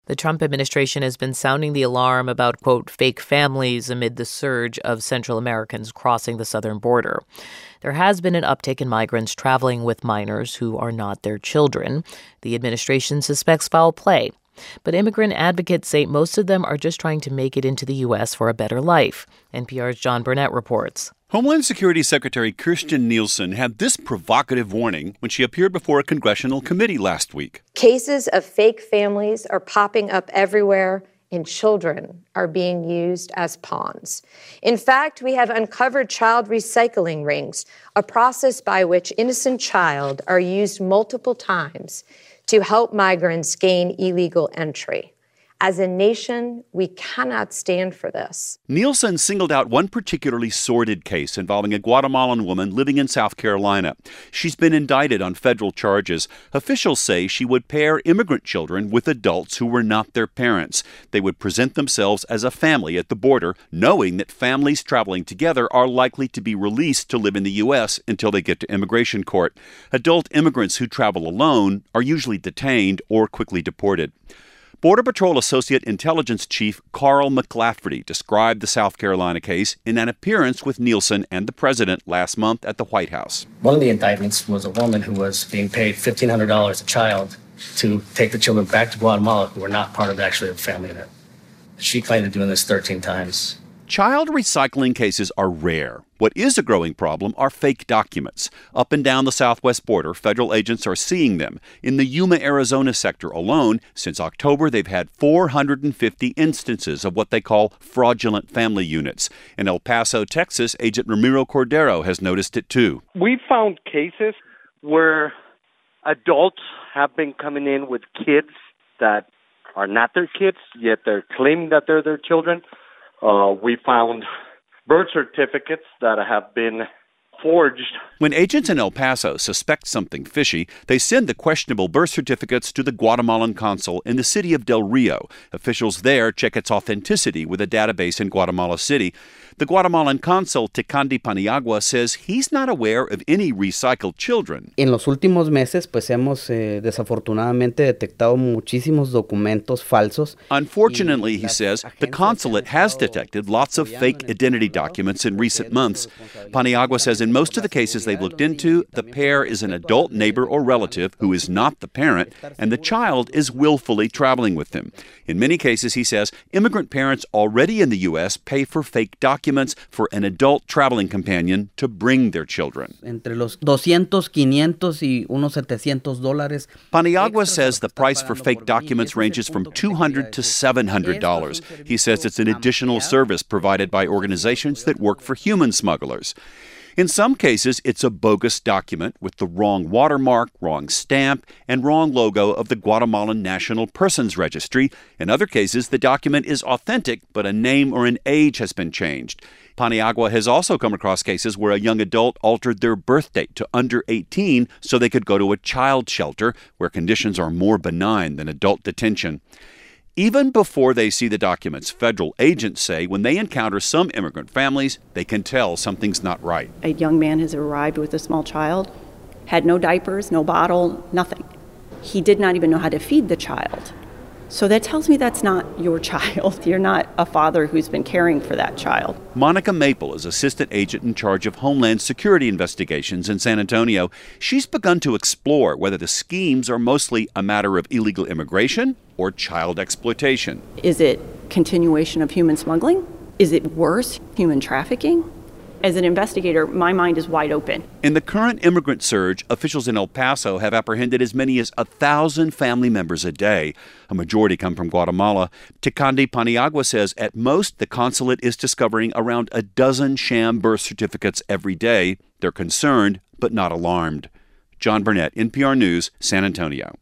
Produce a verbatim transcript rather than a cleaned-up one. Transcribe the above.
The Trump administration has been sounding the alarm about, quote, fake families amid the surge of Central Americans crossing the southern border. There has been an uptick in migrants traveling with minors who are not their children. The administration suspects foul play. But immigrant advocates say most of them are just trying to make it into the U S for a better life. N P R's John Burnett reports. Homeland Security Secretary Kirstjen Nielsen had this provocative warning when she appeared before a congressional committee last week. Cases of fake families are popping up everywhere, and children are being used as pawns. In fact, we have uncovered child recycling rings, a process by which innocent child are used multiple times to help migrants gain illegal entry. As a nation, we cannot stand for this. Nielsen singled out one particularly sordid case involving a Guatemalan woman living in South Carolina. She's been indicted on federal charges. Officials say she would pair immigrant children with adults who were not their parents. They would present themselves as a family at the border, knowing that families traveling together are likely to be released to live in the U S until they get to immigration court. Adult immigrants who travel alone are usually detained or quickly deported. Border Patrol Associate Intelligence Chief Carl McLafferty described the South Carolina case in an appearance with Nielsen and the president last month at the White House. One of the indictments was a woman who was being paid fifteen hundred dollars a child to take the children back to Guatemala who were not part of actually the family unit. She claimed to doing this thirteen times. Child recycling cases are rare. What is a growing problem are fake documents. Up and down the southwest border, federal agents are seeing them. In the Yuma, Arizona sector alone, since October, they've had four hundred fifty instances of what they call fraudulent family units. In El Paso, Texas, Agent Ramiro Cordero has noticed it too. We found cases where adults have been coming in with kids that are not their kids, yet they're claiming that they're their children. Uh, we found birth certificates that have been forged. When agents in El Paso suspect something fishy, they send the questionable birth certificates to the Guatemalan consul in the city of Del Rio. Officials there check its authenticity with a database in Guatemala City. The Guatemalan consul, Tecandi Paniagua, says he's not aware of any recycled children. En los últimos meses, pues hemos eh, desafortunadamente detectado muchísimos documentos falsos. Unfortunately, he says, the consulate has detected lots of fake identity documents in recent months. Paniagua says in most of the cases they've looked into, the pair is an adult neighbor or relative who is not the parent, and the child is willfully traveling with them. In many cases, he says, immigrant parents already in the U S pay for fake documents for an adult traveling companion to bring their children. Entre los doscientos, quinientos y unos setecientos dólares. Paniagua says the price for fake documents ranges from two hundred to seven hundred dollars. He says it's an additional service provided by organizations that work for human smugglers. In some cases, it's a bogus document with the wrong watermark, wrong stamp, and wrong logo of the Guatemalan National Persons Registry. In other cases, the document is authentic, but a name or an age has been changed. Paniagua has also come across cases where a young adult altered their birth date to under eighteen so they could go to a child shelter where conditions are more benign than adult detention. Even before they see the documents, federal agents say when they encounter some immigrant families, they can tell something's not right. A young man has arrived with a small child, had no diapers, no bottle, nothing. He did not even know how to feed the child. So that tells me that's not your child. You're not a father who's been caring for that child. Monica Maple is assistant agent in charge of Homeland Security investigations in San Antonio. She's begun to explore whether the schemes are mostly a matter of illegal immigration or child exploitation. Is it continuation of human smuggling? Is it worse, human trafficking? As an investigator, my mind is wide open. In the current immigrant surge, officials in El Paso have apprehended as many as a thousand family members a day. A majority come from Guatemala. Tecandi Paniagua says at most the consulate is discovering around a dozen sham birth certificates every day. They're concerned, but not alarmed. John Burnett, N P R News, San Antonio.